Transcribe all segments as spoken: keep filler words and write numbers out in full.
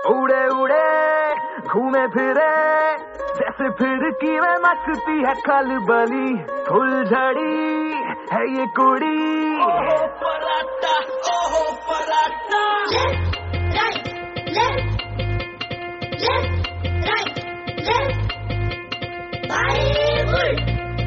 उड़े उड़े घूमे फिरे जैसे फिरकी में मचती है खलबली, फुलझड़ी है ये कुड़ी। ओहो पराठा, ओहो paratha. Left, right, left, left, right, left, Bollywood.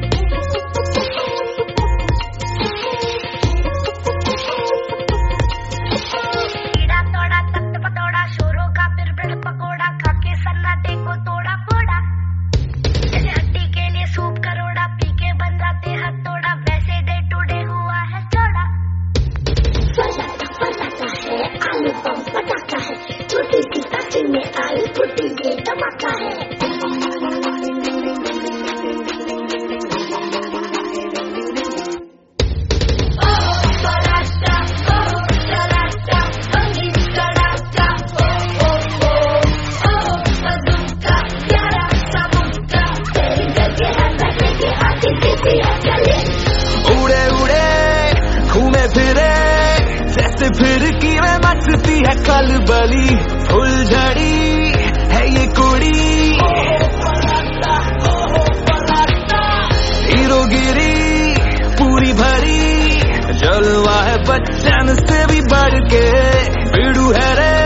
कीड़ा तोड़ा तख्त पतोड़ा, शोरों का फिर ब्रेड पकोड़ा, खाके सन्नाटे को तोड़ा फोड़ा। जैसे हड्डी के लिए सूप करोड़ा, पी के बन जाते हाथ तोड़ा, वैसे डे टू डे हुआ है चौड़ा। पटाखा पटाखा है, आलू बम पटाखा है, छोटी सी काची में आलू फुटी ये धमाका है। उड़े उड़े घूमे फिरे जैसे फिरकी में मचती है खलबली, फुलझड़ी है ये कुड़ी। हीरोगिरी पूरी भरी, जलवा है बच्चन से भी बढ़ के, बीड़ू है रे